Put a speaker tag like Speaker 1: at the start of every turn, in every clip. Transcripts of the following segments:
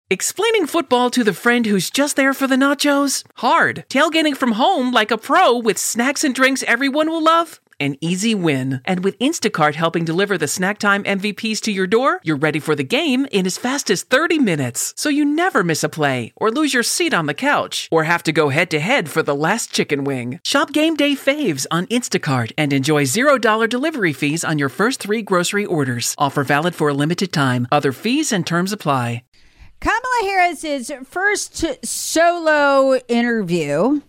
Speaker 1: Explaining football to the friend who's just there for the nachos? Hard. Tailgating from home like a pro with snacks and drinks everyone will love? An easy win. And with Instacart helping deliver the snack time MVPs to your door, you're ready for the game in as fast as 30 minutes. So you never miss a play, or lose your seat on the couch, or have to go head-to-head for the last chicken wing. Shop Game Day Faves on Instacart and enjoy $0 delivery fees on your first 3 grocery orders. Offer valid for a limited time. Other fees and terms apply.
Speaker 2: Kamala Harris's first solo interview,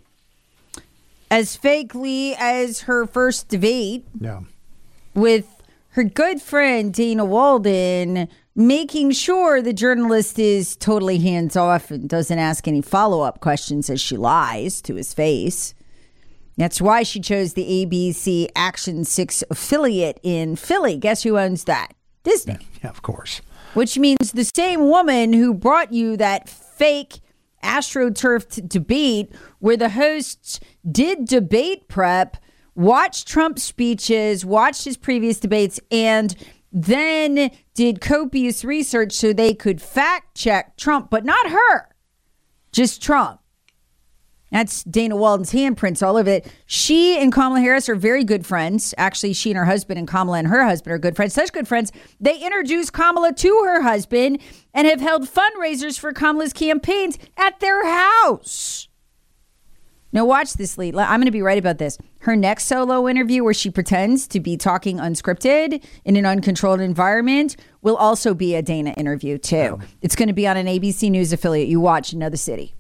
Speaker 2: as fakely as her first debate with her good friend Dana Walden, making sure the journalist is totally hands off and doesn't ask any follow-up questions as she lies to his face. That's why she chose the ABC Action 6 affiliate in Philly. Guess who owns that? Disney.
Speaker 3: Yeah, of course.
Speaker 2: Which means the same woman who brought you that fake AstroTurf debate where the hosts did debate prep, watched Trump's speeches, watched his previous debates, and then did copious research so they could fact check Trump, but not her, just Trump. That's Dana Walden's handprints all over it. She and Kamala Harris are very good friends. Actually, she and her husband and Kamala and her husband are good friends. Such good friends, they introduced Kamala to her husband and have held fundraisers for Kamala's campaigns at their house. Now watch this, Lee. I'm going to be right about this. Her next solo interview where she pretends to be talking unscripted in an uncontrolled environment will also be a Dana interview, too. It's going to be on an ABC News affiliate. You watch Another City.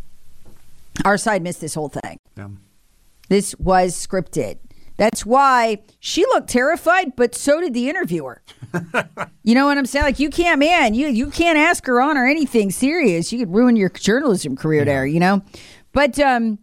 Speaker 2: Our side missed this whole thing. Yeah. This was scripted. That's why she looked terrified, but so did the interviewer. You know what I'm saying? Like, you can't, man, you can't ask her on or anything serious. You could ruin your journalism career there, you know? But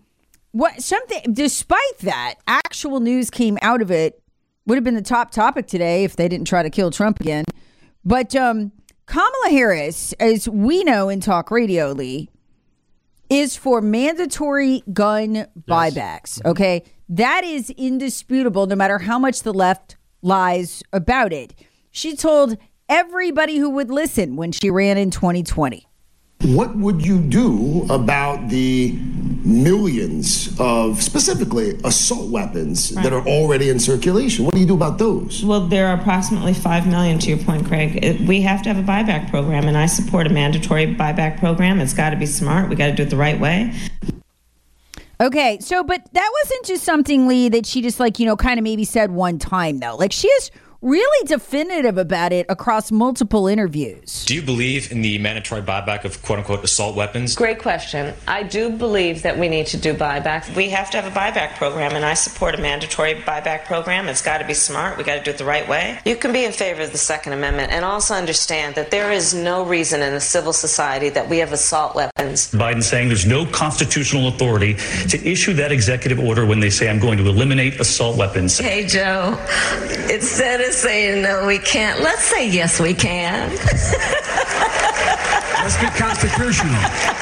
Speaker 2: despite that, actual news came out of it. Would have been the top topic today if they didn't try to kill Trump again. But Kamala Harris, as we know in talk radio, Lee, is for mandatory gun buybacks, okay? That is indisputable, no matter how much the left lies about it. She told everybody who would listen when she ran in 2020.
Speaker 4: What would you do about the millions of, specifically, assault weapons that are already in circulation? What do you do about those?
Speaker 5: Well, there are approximately 5 million, to your point, Craig. We have to have a buyback program, and I support a mandatory buyback program. It's got to be smart. We got to do it the right way.
Speaker 2: Okay, so, but that wasn't just something, Lee, that she just, kind of maybe said one time, though. Like, she is really definitive about it across multiple interviews.
Speaker 6: Do you believe in the mandatory buyback of quote-unquote assault weapons?
Speaker 5: Great question. I do believe that we need to do buybacks. We have to have a buyback program, and I support a mandatory buyback program. It's got to be smart. We got to do it the right way. You can be in favor of the Second Amendment and also understand that there is no reason in a civil society that we have assault weapons.
Speaker 7: Biden saying there's no constitutional authority to issue that executive order when they say I'm going to eliminate assault weapons.
Speaker 5: Hey, Joe, instead of saying no, we can't, let's say yes, we can.
Speaker 3: Let's be constitutional.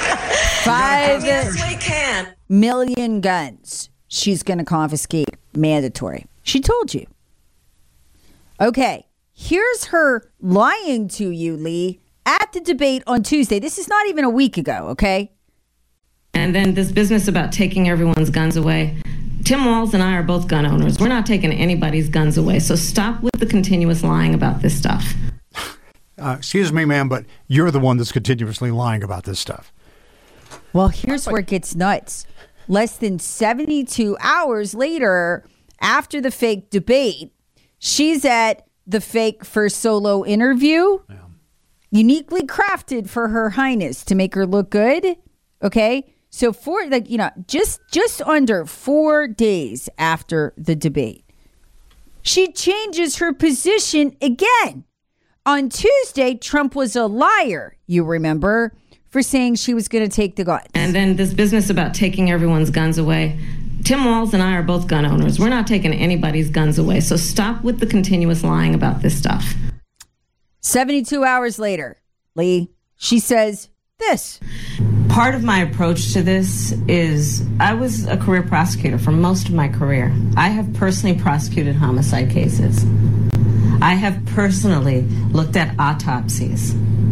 Speaker 2: 5 million guns she's going to confiscate, mandatory. She told you. Okay, here's her lying to you, Lee, at the debate on Tuesday. This is not even a week ago, okay?
Speaker 5: And then this business about taking everyone's guns away. Tim Walz and I are both gun owners. We're not taking anybody's guns away. So stop with the continuous lying about this stuff.
Speaker 3: Excuse me, ma'am, but you're the one that's continuously lying about this stuff.
Speaker 2: Well, here's where it gets nuts. Less than 72 hours later, after the fake debate, she's at the fake first solo interview, uniquely crafted for Her Highness to make her look good. Okay? So just under 4 days after the debate, she changes her position again. On Tuesday, Trump was a liar, you remember, for saying she was going to take the guns.
Speaker 5: And then this business about taking everyone's guns away. Tim Walz and I are both gun owners. We're not taking anybody's guns away. So stop with the continuous lying about this stuff.
Speaker 2: 72 hours later, Lee, she says this.
Speaker 5: Part of my approach to this is I was a career prosecutor for most of my career. I have personally prosecuted homicide cases. I have personally looked at autopsies.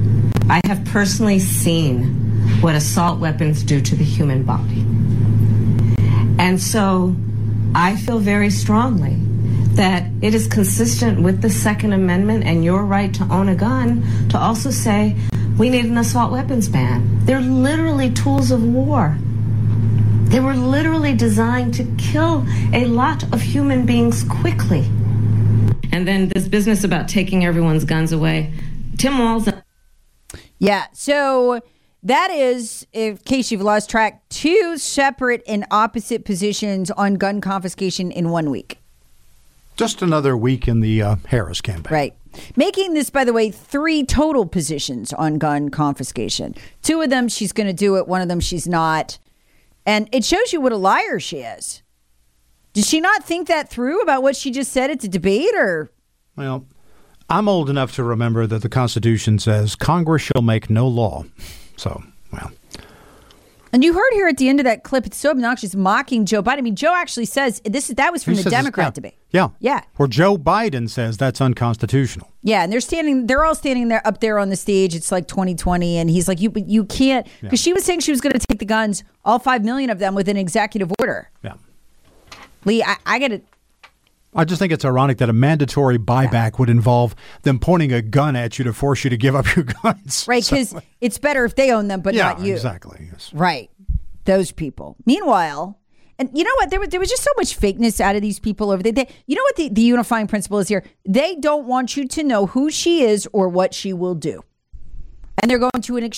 Speaker 5: I have personally seen what assault weapons do to the human body. And so I feel very strongly that it is consistent with the Second Amendment and your right to own a gun to also say we need an assault weapons ban. They're literally tools of war. They were literally designed to kill a lot of human beings quickly. And then this business about taking everyone's guns away. Tim Walz.
Speaker 2: Yeah, so that is, in case you've lost track, two separate and opposite positions on gun confiscation in 1 week.
Speaker 3: Just another week in the Harris campaign.
Speaker 2: Right. Making this, by the way, 3 total positions on gun confiscation. 2 of them, she's going to do it. 1 of them, she's not. And it shows you what a liar she is. Did she not think that through about what she just said at the debate? Or?
Speaker 3: Well, I'm old enough to remember that the Constitution says Congress shall make no law. So, well.
Speaker 2: And you heard here at the end of that clip, it's so obnoxious, mocking Joe Biden. I mean, Joe actually says that was from the Democrat debate.
Speaker 3: Yeah.
Speaker 2: Yeah.
Speaker 3: Where Joe Biden says that's unconstitutional.
Speaker 2: Yeah, and they're all standing there up there on the stage. It's like 2020, and he's like, you can't, because she was saying she was going to take the guns, all 5 million of them, with an executive order.
Speaker 3: Yeah.
Speaker 2: Lee, I got to.
Speaker 3: I just think it's ironic that a mandatory buyback would involve them pointing a gun at you to force you to give up your guns.
Speaker 2: Right, because it's better if they own them, but not you.
Speaker 3: Exactly. Yes.
Speaker 2: Right. Those people. Meanwhile, and you know what? There was just so much fakeness out of these people over there. You know what the unifying principle is here? They don't want you to know who she is or what she will do. And they're going to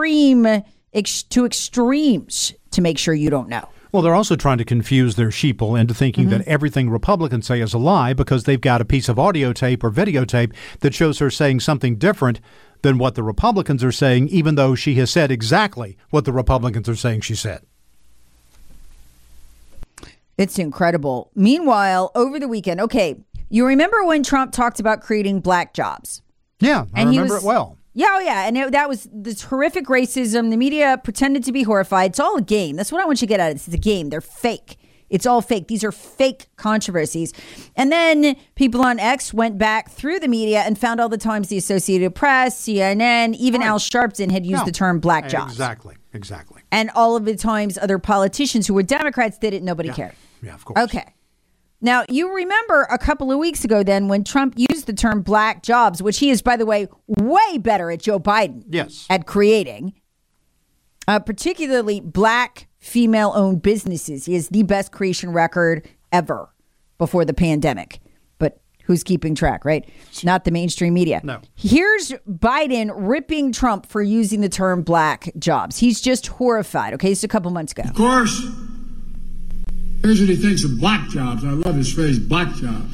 Speaker 2: extremes to make sure you don't know.
Speaker 3: Well, they're also trying to confuse their sheeple into thinking that everything Republicans say is a lie because they've got a piece of audio tape or videotape that shows her saying something different than what the Republicans are saying, even though she has said exactly what the Republicans are saying she said.
Speaker 2: It's incredible. Meanwhile, over the weekend, okay, you remember when Trump talked about creating black jobs?
Speaker 3: Yeah, I remember it well.
Speaker 2: Yeah, oh yeah. And that was this horrific racism. The media pretended to be horrified. It's all a game. That's what I want you to get at. It's a game. They're fake. It's all fake. These are fake controversies. And then people on X went back through the media and found all the times the Associated Press, CNN, even Al Sharpton had used the term black jobs.
Speaker 3: Exactly.
Speaker 2: And all of the times other politicians who were Democrats did it, nobody cared.
Speaker 3: Yeah, of course.
Speaker 2: Okay. Now, you remember a couple of weeks ago then when Trump used the term black jobs, which he is, by the way, way better at Joe Biden at creating, particularly black female-owned businesses. He has the best creation record ever before the pandemic. But who's keeping track, right? Not the mainstream media.
Speaker 3: No.
Speaker 2: Here's Biden ripping Trump for using the term black jobs. He's just horrified. Okay, this is a couple months ago.
Speaker 8: Of course, here's what he thinks of black jobs. I love his phrase, black jobs.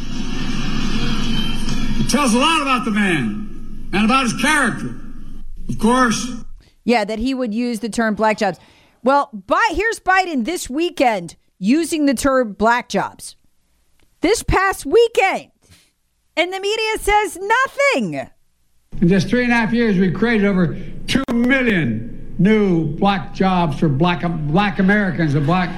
Speaker 8: It tells a lot about the man and about his character. Of course.
Speaker 2: Yeah, that he would use the term black jobs. Well, here's Biden this weekend using the term black jobs. This past weekend. And the media says nothing.
Speaker 8: In just 3.5 years, we created over 2 million new black jobs for black Americans and black.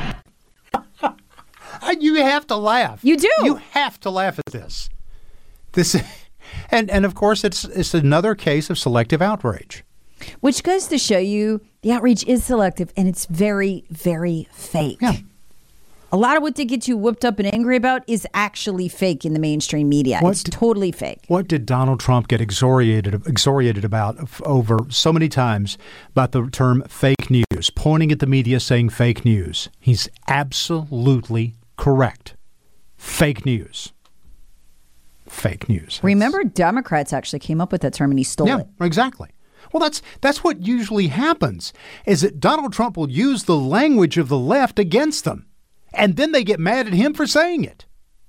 Speaker 3: You have to laugh.
Speaker 2: You do.
Speaker 3: You have to laugh at this. And of course, it's another case of selective outrage.
Speaker 2: Which goes to show you the outrage is selective and it's very, very fake.
Speaker 3: Yeah.
Speaker 2: A lot of what they get you whooped up and angry about is actually fake in the mainstream media. It's totally fake.
Speaker 3: What did Donald Trump get exoriated about over so many times about the term fake news, pointing at the media saying fake news? He's absolutely correct. Fake news. Fake news.
Speaker 2: Remember, Democrats actually came up with that term and he stole it.
Speaker 3: Yeah, exactly. Well, that's what usually happens, is that Donald Trump will use the language of the left against them. And then they get mad at him for saying it.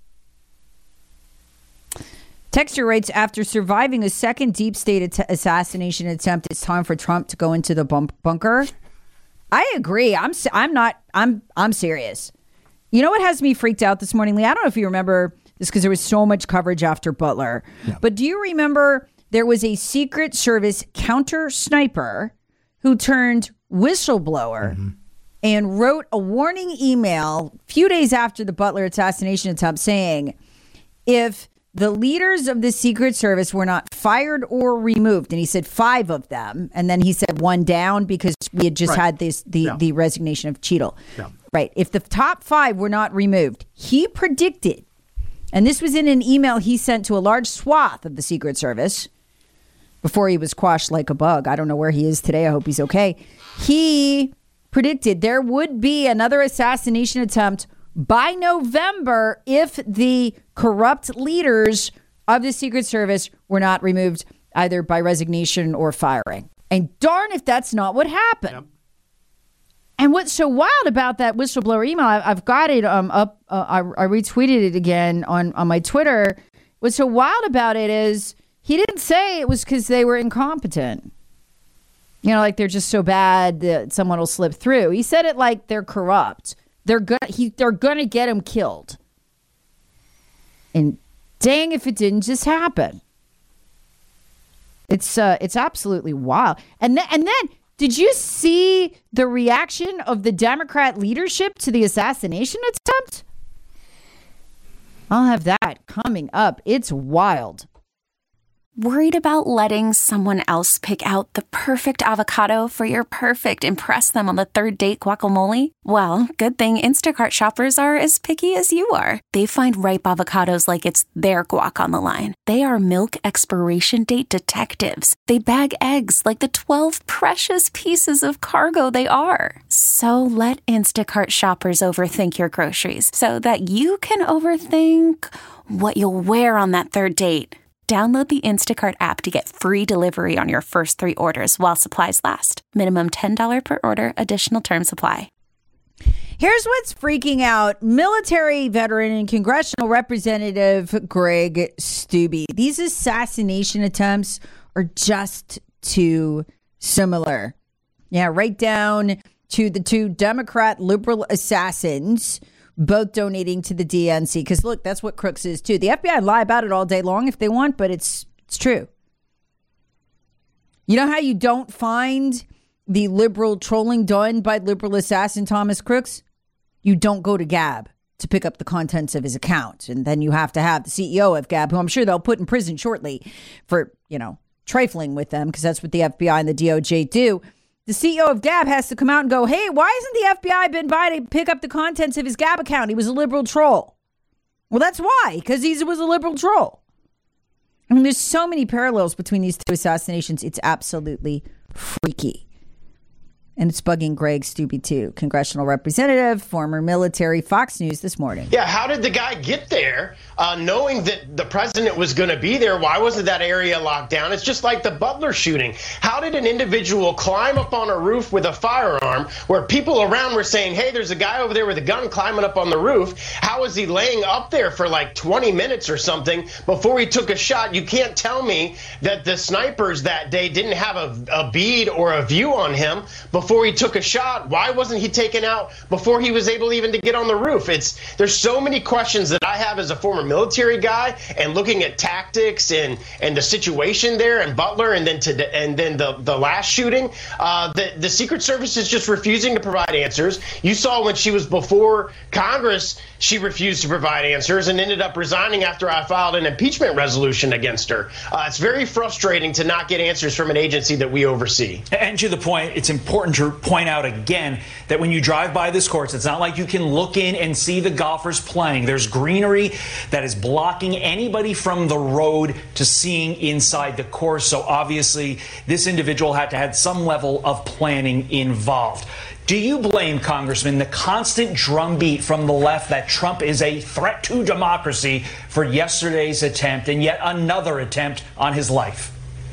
Speaker 2: Texter writes, after surviving a second deep state assassination attempt, it's time for Trump to go into the bunker. I agree. I'm serious. You know what has me freaked out this morning, Lee? I don't know if you remember this because there was so much coverage after Butler. Yeah. But do you remember there was a Secret Service counter sniper who turned whistleblower and wrote a warning email a few days after the Butler assassination attempt saying, if the leaders of the Secret Service were not fired or removed. And he said 5 of them. And then he said 1 down because we had just had the resignation of Cheadle. Yeah. Right. If the top 5 were not removed, he predicted, and this was in an email he sent to a large swath of the Secret Service before he was quashed like a bug. I don't know where he is today. I hope he's okay. He predicted there would be another assassination attempt by November if the corrupt leaders of the Secret Service were not removed either by resignation or firing. And darn if that's not what happened. Yep. And what's so wild about that whistleblower email, I've got it up. I retweeted it again on my Twitter. What's so wild about it is he didn't say it was because they were incompetent. You know, like they're just so bad that someone will slip through. He said it like they're corrupt. They're gonna get him killed. And dang if it didn't just happen. It's absolutely wild. And then did you see the reaction of the Democrat leadership to the assassination attempt? I'll have that coming up. It's wild.
Speaker 9: Worried about letting someone else pick out the perfect avocado for your perfect impress them on the third date guacamole? Well, good thing Instacart shoppers are as picky as you are. They find ripe avocados like it's their guac on the line. They are milk expiration date detectives. They bag eggs like the 12 precious pieces of cargo they are. So let Instacart shoppers overthink your groceries so that you can overthink what you'll wear on that third date. Download the Instacart app to get free delivery on your first 3 orders while supplies last. Minimum $10 per order. Additional terms apply.
Speaker 2: Here's what's freaking out military veteran and congressional representative Greg Steube. These assassination attempts are just too similar. Yeah, right down to the 2 Democrat liberal assassins both donating to the DNC. Because, look, that's what Crooks is, too. The FBI lie about it all day long if they want, but it's true. You know how you don't find the liberal trolling done by liberal assassin Thomas Crooks? You don't go to Gab to pick up the contents of his account. And then you have to have the CEO of Gab, who I'm sure they'll put in prison shortly for, trifling with them, because that's what the FBI and the DOJ do. The CEO of Gab has to come out and go, hey, why hasn't the FBI been by to pick up the contents of his Gab account? He was a liberal troll. Well, that's why, because he was a liberal troll. I mean, there's so many parallels between these 2 assassinations. It's absolutely freaky. And it's bugging Greg Steube, too. Congressional representative, former military, Fox News this morning.
Speaker 10: Yeah, how did the guy get there knowing that the president was going to be there? Why wasn't that area locked down? It's just like the Butler shooting. How did an individual climb up on a roof with a firearm where people around were saying, hey, there's a guy over there with a gun climbing up on the roof? How was he laying up there for like 20 minutes or something before he took a shot? You can't tell me that the snipers that day didn't have a bead or a view on him before he took a shot. Why wasn't he taken out before he was able even to get on the roof? There's so many questions that I have as a former military guy, and looking at tactics and the situation there in Butler, and then the last shooting. The Secret Service is just refusing to provide answers. You saw when she was before Congress, she refused to provide answers and ended up resigning after I filed an impeachment resolution against her. It's very frustrating to not get answers from an agency that we oversee.
Speaker 11: And to the point, it's important to point out again that when you drive by this course, it's not like you can look in and see the golfers playing. There's greenery that is blocking anybody from the road to seeing inside the course. So obviously, this individual had to have some level of planning involved. Do you blame, Congressman, the constant drumbeat from the left that Trump is a threat to democracy for yesterday's attempt and yet another attempt on his life?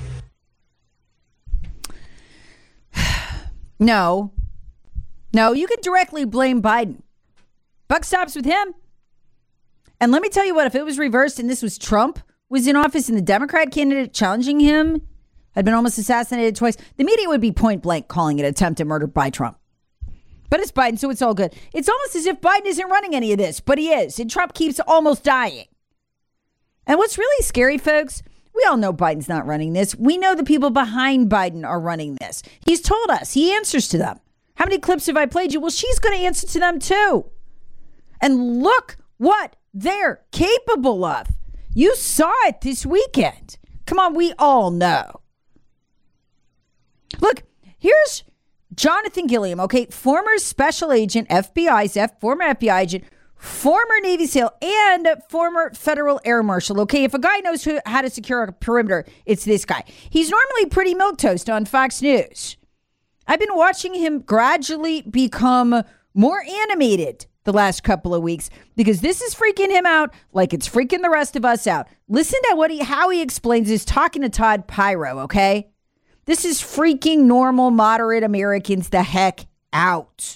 Speaker 2: No, you can directly blame Biden. Buck stops with him. And let me tell you what, if it was reversed and this was Trump was in office and the Democrat candidate challenging him had been almost assassinated twice, the media would be point blank calling it attempted murder by Trump. But it's Biden, so it's all good. It's almost as if Biden isn't running any of this, but he is. And Trump keeps almost dying. And what's really scary, folks, we all know Biden's not running this. We know the people behind Biden are running this. He's told us. He answers to them. How many clips have I played you? Well, she's going to answer to them too. And look what they're capable of. You saw it this weekend. Come on, we all know. Look, here's Jonathan Gilliam, okay, former special agent, former FBI agent, former Navy SEAL, and former federal air marshal. Okay, if a guy knows how to secure a perimeter, it's this guy. He's normally pretty milquetoast on Fox News. I've been watching him gradually become more animated the last couple of weeks because this is freaking him out like it's freaking the rest of us out. Listen to how he explains this talking to Todd Pyro, okay? This is freaking normal, moderate Americans the heck out.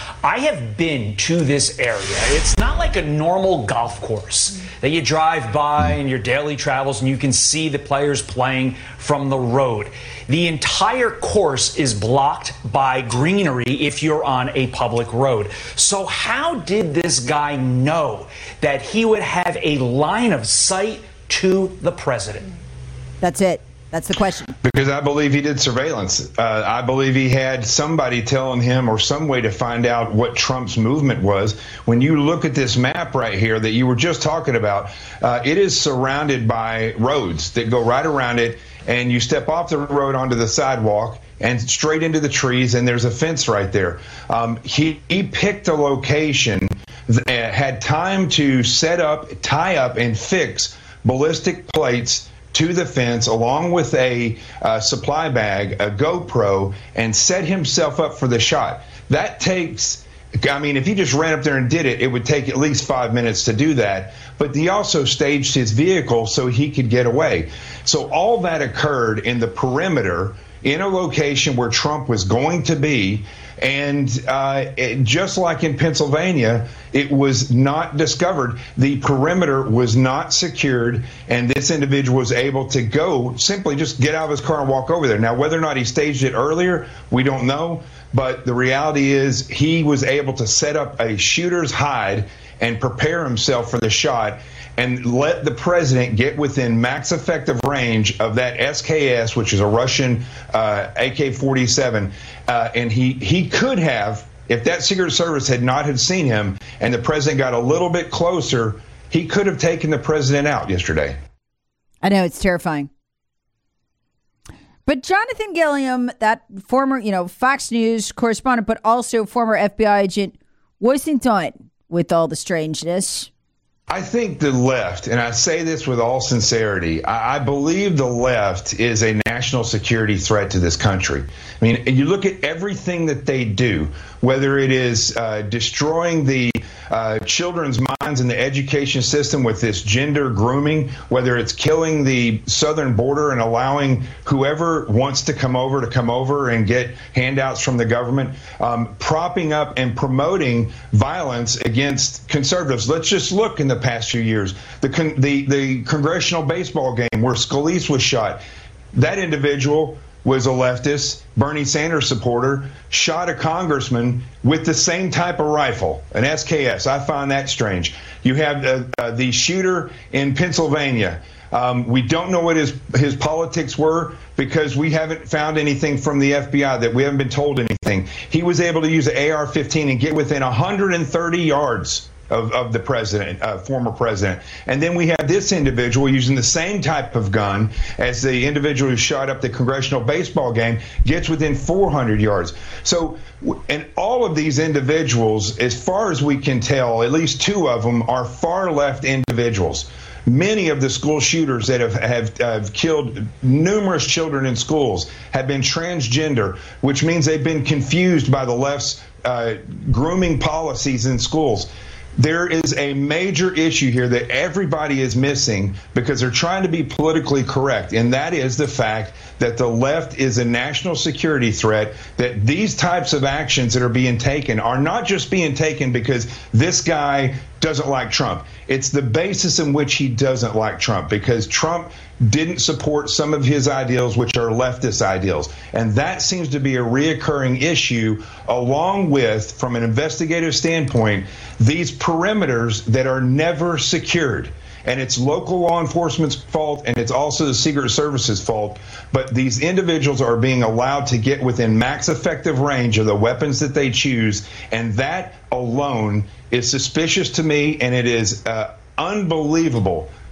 Speaker 11: I have been to this area. It's not like a normal golf course that you drive by in your daily travels and you can see the players playing from the road. The entire course is blocked by greenery if you're on a public road. So how did this guy know that he would have a line of sight to the president?
Speaker 2: That's it. That's the question.
Speaker 12: Because I believe he did surveillance. I believe he had somebody telling him or some way to find out what Trump's movement was. When you look at this map right here that you were just talking about, it is surrounded by roads that go right around it. And you step off the road onto the sidewalk and straight into the trees, and there's a fence right there. He picked a location, had time to set up, tie up, and fix ballistic plates to the fence along with a supply bag, a GoPro, and set himself up for the shot. That takes, I mean, if he just ran up there and did it, it would take at least 5 minutes to do that. But he also staged his vehicle so he could get away. So all that occurred in the perimeter in a location where Trump was going to be. And just like in Pennsylvania, it was not discovered. The perimeter was not secured, and this individual was able to go simply just get out of his car and walk over there. Now, whether or not he staged it earlier, we don't know. But the reality is he was able to set up a shooter's hide and prepare himself for the shot and let the president get within max effective range of that SKS, which is a Russian AK-47. And he could have, if that Secret Service had not had seen him and the president got a little bit closer, he could have taken the president out yesterday.
Speaker 2: I know, it's terrifying. But Jonathan Gilliam, that former, Fox News correspondent, but also former FBI agent, wasn't done with all the strangeness.
Speaker 12: I think the left, and I say this with all sincerity, I believe the left is a national security threat to this country. I mean, you look at everything that they do, whether it is destroying the children's minds in the education system with this gender grooming, whether it's killing the southern border and allowing whoever wants to come over and get handouts from the government, propping up and promoting violence against conservatives. Let's just look in the past few years. The congressional baseball game where Scalise was shot, that individual was a leftist, Bernie Sanders supporter, shot a congressman with the same type of rifle, an SKS. I find that strange. You have the shooter in Pennsylvania. We don't know what his politics were because we haven't found anything from the FBI, that we haven't been told anything. He was able to use an AR-15 and get within 130 yards of the president, former president. And then we have this individual using the same type of gun as the individual who shot up the congressional baseball game, gets within 400 yards. So, and all of these individuals, as far as we can tell, at least two of them are far left individuals. Many of the school shooters that have killed numerous children in schools have been transgender, which means they've been confused by the left's grooming policies in schools. There is a major issue here that everybody is missing because they're trying to be politically correct, and that is the fact that the left is a national security threat, that these types of actions that are being taken are not just being taken because this guy doesn't like Trump. It's the basis in which he doesn't like Trump, because Trump didn't support some of his ideals, which are leftist ideals. And that seems to be a reoccurring issue, along with, from an investigative standpoint, these perimeters that are never secured. And it's local law enforcement's fault, and it's also the Secret Service's fault. But these individuals are being allowed to get within max effective range of the weapons that they choose. And that alone is suspicious to me, and it is unbelievable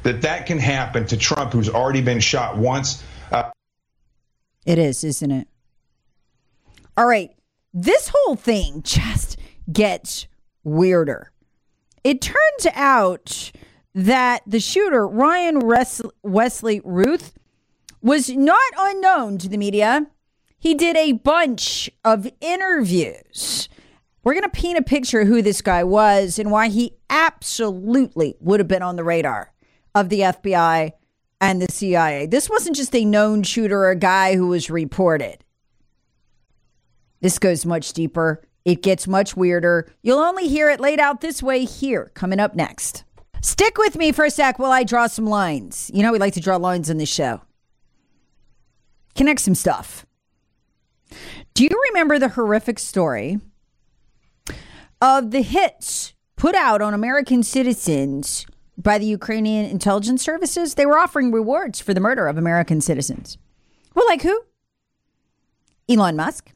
Speaker 12: that can happen to Trump, who's already been shot once.
Speaker 2: It is, isn't it? All right. This whole thing just gets weirder. It turns out that the shooter, Ryan Wesley Ruth, was not unknown to the media. He did a bunch of interviews. We're going to paint a picture of who this guy was and why he absolutely would have been on the radar of the FBI and the CIA. This wasn't just a known shooter or a guy who was reported. This goes much deeper. It gets much weirder. You'll only hear it laid out this way here, coming up next. Stick with me for a sec while I draw some lines. You know, we like to draw lines on this show. Connect some stuff. Do you remember the horrific story of the hits put out on American citizens by the Ukrainian intelligence services? They were offering rewards for the murder of American citizens. Well, like who? Elon Musk.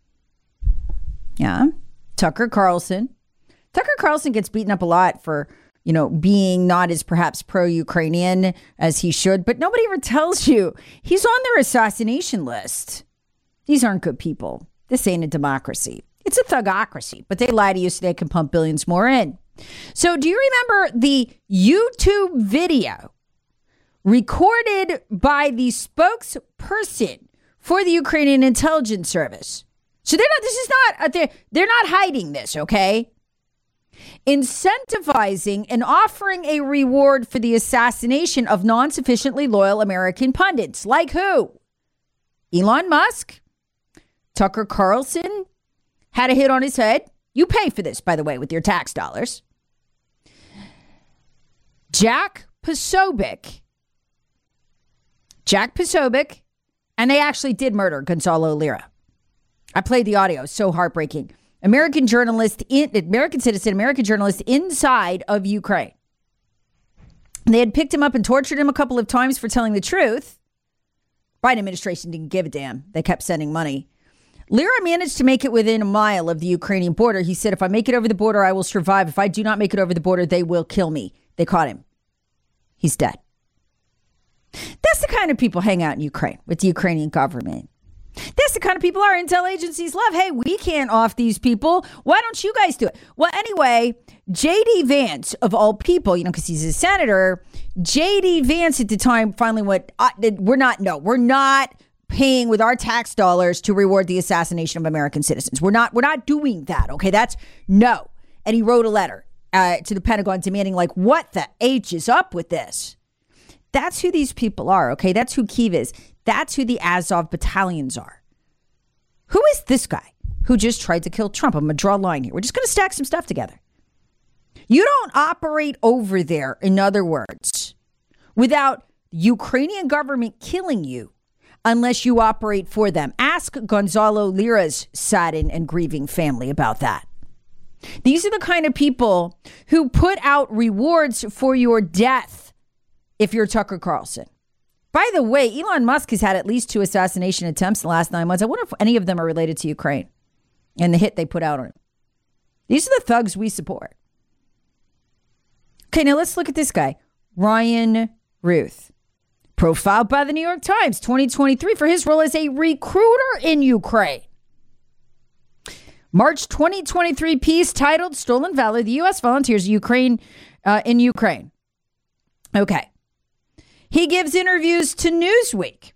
Speaker 2: Yeah. Tucker Carlson. Tucker Carlson gets beaten up a lot for, you know, being not as perhaps pro-Ukrainian as he should, but nobody ever tells you he's on their assassination list. These aren't good people. This ain't a democracy. It's a thugocracy, but they lie to you so they can pump billions more in. So do you remember the YouTube video recorded by the spokesperson for the Ukrainian intelligence service? So they're not hiding this, okay? Incentivizing and offering a reward for the assassination of non-sufficiently loyal American pundits. Like who? Elon Musk, Tucker Carlson had a hit on his head. You pay for this, by the way, with your tax dollars. Jack Posobiec, and they actually did murder Gonzalo Lira. I played the audio. So heartbreaking. American citizen inside of Ukraine. They had picked him up and tortured him a couple of times for telling the truth. Biden administration didn't give a damn. They kept sending money. Lira managed to make it within a mile of the Ukrainian border. He said, if I make it over the border, I will survive. If I do not make it over the border, they will kill me. They caught him. He's dead. That's the kind of people hang out in Ukraine with the Ukrainian government. That's the kind of people our intel agencies love. Hey, we can't off these people. Why don't you guys do it? Well, anyway, J.D. Vance, of all people, you know, because he's a senator, J.D. Vance at the time finally went, we're not paying with our tax dollars to reward the assassination of American citizens. We're not doing that. Okay, that's no. And he wrote a letter to the Pentagon demanding, like, what the H is up with this? That's who these people are. Okay, that's who Kyiv is. That's who the Azov battalions are. Who is this guy who just tried to kill Trump? I'm going to draw a line here. We're just going to stack some stuff together. You don't operate over there, in other words, without the Ukrainian government killing you unless you operate for them. Ask Gonzalo Lira's saddened and grieving family about that. These are the kind of people who put out rewards for your death if you're Tucker Carlson. By the way, Elon Musk has had at least 2 assassination attempts in the last 9 months. I wonder if any of them are related to Ukraine and the hit they put out on him. These are the thugs we support. Okay, now let's look at this guy, Ryan Ruth. Profiled by the New York Times 2023 for his role as a recruiter in Ukraine. March 2023 piece titled Stolen Valor, the U.S. Volunteers in Ukraine. Okay. He gives interviews to Newsweek.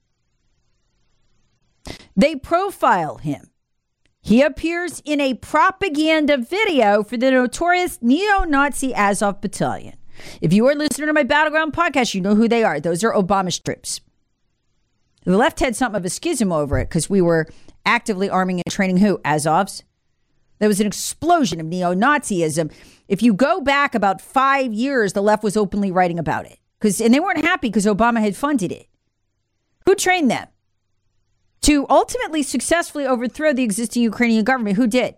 Speaker 2: They profile him. He appears in a propaganda video for the notorious neo-Nazi Azov Battalion. If you are listening to my Battleground podcast, you know who they are. Those are Obama's troops. The left had something of a schism over it because we were actively arming and training who? Azovs. There was an explosion of neo-Nazism. If you go back about 5 years, the left was openly writing about it. And they weren't happy because Obama had funded it. Who trained them? To ultimately successfully overthrow the existing Ukrainian government. Who did?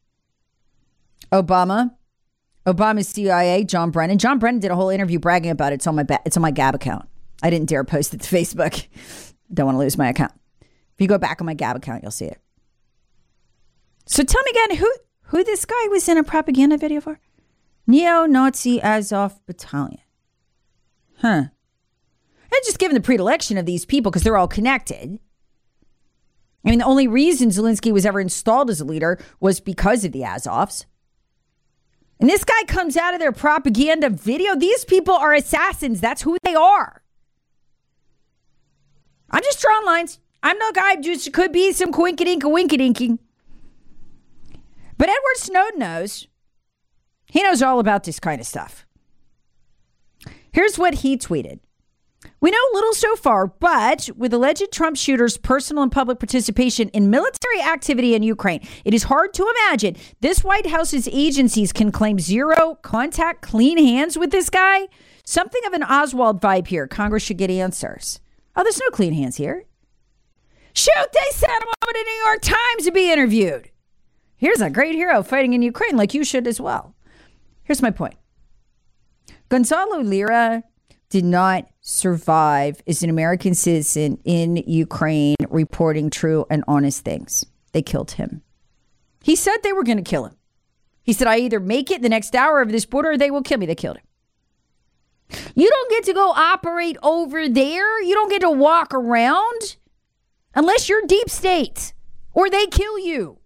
Speaker 2: Obama. Obama's CIA, John Brennan. John Brennan did a whole interview bragging about it. It's on my Gab account. I didn't dare post it to Facebook. Don't want to lose my account. If you go back on my Gab account, you'll see it. So tell me again, who this guy was in a propaganda video for? Neo-Nazi Azov Battalion. And just given the predilection of these people, because they're all connected. I mean, the only reason Zelensky was ever installed as a leader was because of the Azovs. And this guy comes out of their propaganda video. These people are assassins. That's who they are. I'm just drawing lines. I'm no guy. Just could be some winky-dinky. But Edward Snowden knows. He knows all about this kind of stuff. Here's what he tweeted. We know little so far, but with alleged Trump shooters' personal and public participation in military activity in Ukraine, it is hard to imagine this White House's agencies can claim zero contact, clean hands with this guy. Something of an Oswald vibe here. Congress should get answers. Oh, there's no clean hands here. Shoot, they sent him over to New York Times to be interviewed. Here's a great hero fighting in Ukraine like you should as well. Here's my point. Gonzalo Lira did not survive as an American citizen in Ukraine reporting true and honest things. They killed him. He said they were going to kill him. He said, I either make it the next hour of this border or they will kill me. They killed him. You don't get to go operate over there. You don't get to walk around unless you're deep state or they kill you.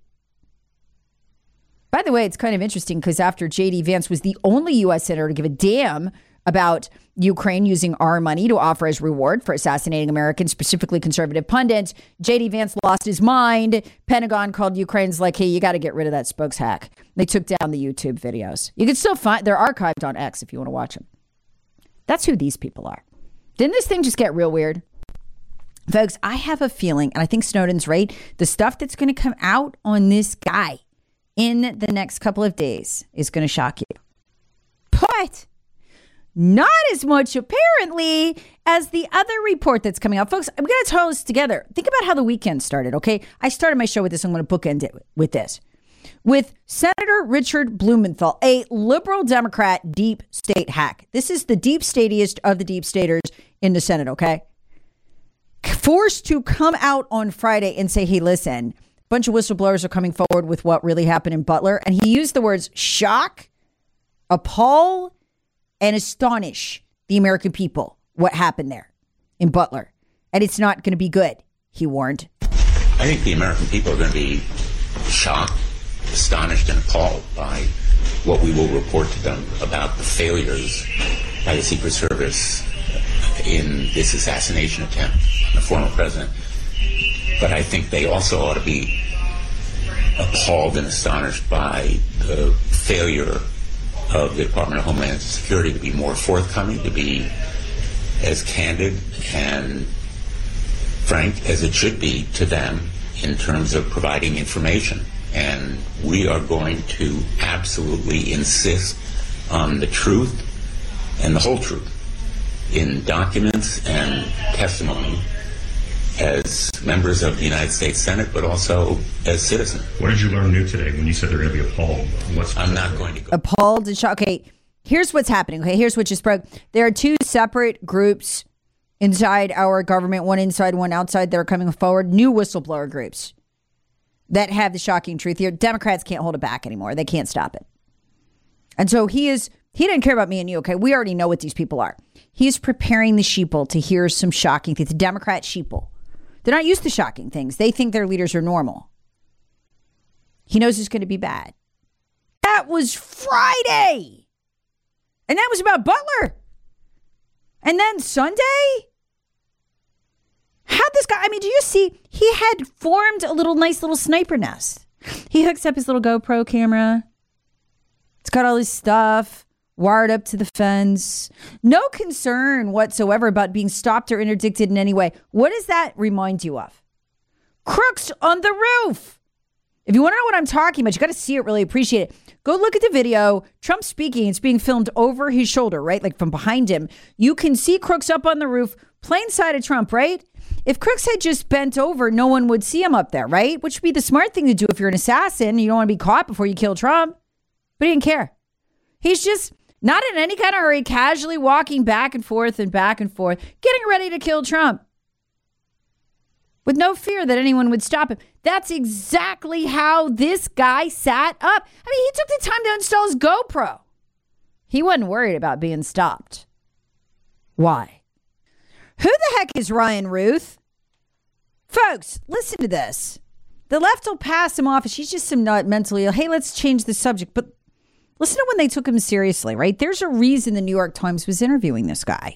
Speaker 2: By the way, it's kind of interesting because after J.D. Vance was the only U.S. senator to give a damn about Ukraine using our money to offer as reward for assassinating Americans, specifically conservative pundits, J.D. Vance lost his mind. Pentagon called Ukraine's like, hey, you got to get rid of that spokes hack. They took down the YouTube videos. You can still find, they're archived on X if you want to watch them. That's who these people are. Didn't this thing just get real weird? Folks, I have a feeling, and I think Snowden's right, the stuff that's going to come out on this guy in the next couple of days is going to shock you. But not as much, apparently, as the other report that's coming out. Folks, I'm going to tell this together. Think about how the weekend started, okay? I started my show with this. I'm going to bookend it with this. With Senator Richard Blumenthal, a liberal Democrat deep state hack. This is the deep statiest of the deep staters in the Senate, okay? Forced to come out on Friday and say, hey, listen, a bunch of whistleblowers are coming forward with what really happened in Butler. And he used the words shock, appall, and astonish the American people what happened there in Butler. And it's not going to be good, he warned.
Speaker 13: I think the American people are going to be shocked, astonished, and appalled by what we will report to them about the failures by the Secret Service in this assassination attempt on the former president. But I think they also ought to be appalled and astonished by the failure of the Department of Homeland Security to be more forthcoming, to be as candid and frank as it should be to them in terms of providing information. And we are going to absolutely insist on the truth and the whole truth in documents and testimony as members of the United States Senate, but also as citizens.
Speaker 6: What did you learn new today when you said they're going to be appalled?
Speaker 13: I'm not going to go.
Speaker 2: Appalled and shocked. Okay, here's what's happening. Okay, here's what just broke. There are two separate groups inside our government, one inside, one outside, that are coming forward. New whistleblower groups that have the shocking truth here. Democrats can't hold it back anymore. They can't stop it. And so he didn't care about me and you, okay? We already know what these people are. He's preparing the sheeple to hear some shocking things. The Democrat sheeple. They're not used to shocking things. They think their leaders are normal. He knows it's going to be bad. That was Friday. And that was about Butler. And then Sunday? How'd this guy, do you see, he had formed a nice little sniper nest. He hooks up his little GoPro camera. It's got all his stuff wired up to the fence. No concern whatsoever about being stopped or interdicted in any way. What does that remind you of? Crooks on the roof. If you want to know what I'm talking about, you got to see it, really appreciate it. Go look at the video. Trump speaking. It's being filmed over his shoulder, right? Like from behind him. You can see Crooks up on the roof, plain sight of Trump, right? If Crooks had just bent over, no one would see him up there, right? Which would be the smart thing to do if you're an assassin. You don't want to be caught before you kill Trump. But he didn't care. He's just not in any kind of hurry, casually walking back and forth, getting ready to kill Trump with no fear that anyone would stop him. That's exactly how this guy sat up. He took the time to install his GoPro. He wasn't worried about being stopped. Why? Who the heck is Ryan Ruth? Folks, listen to this. The left will pass him off. She's just some nut mentally ill. Hey, let's change the subject. But listen to when they took him seriously, right? There's a reason the New York Times was interviewing this guy.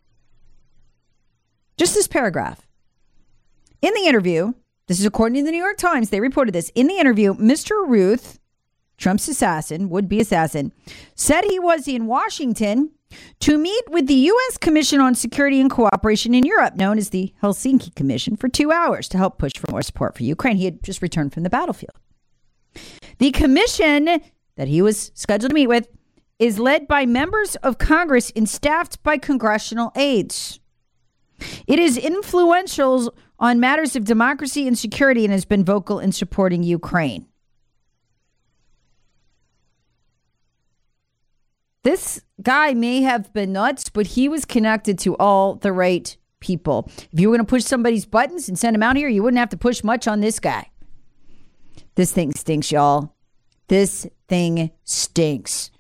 Speaker 2: Just this paragraph. In the interview, this is according to the New York Times, they reported this. In the interview, Mr. Ruth, Trump's assassin, would-be assassin, said he was in Washington to meet with the U.S. Commission on Security and Cooperation in Europe, known as the Helsinki Commission, for 2 hours to help push for more support for Ukraine. He had just returned from the battlefield. The commission that he was scheduled to meet with is led by members of Congress and staffed by congressional aides. It is influential on matters of democracy and security and has been vocal in supporting Ukraine. This guy may have been nuts, but he was connected to all the right people. If you were going to push somebody's buttons and send them out here, you wouldn't have to push much on this guy. This thing stinks, y'all. This thing stinks.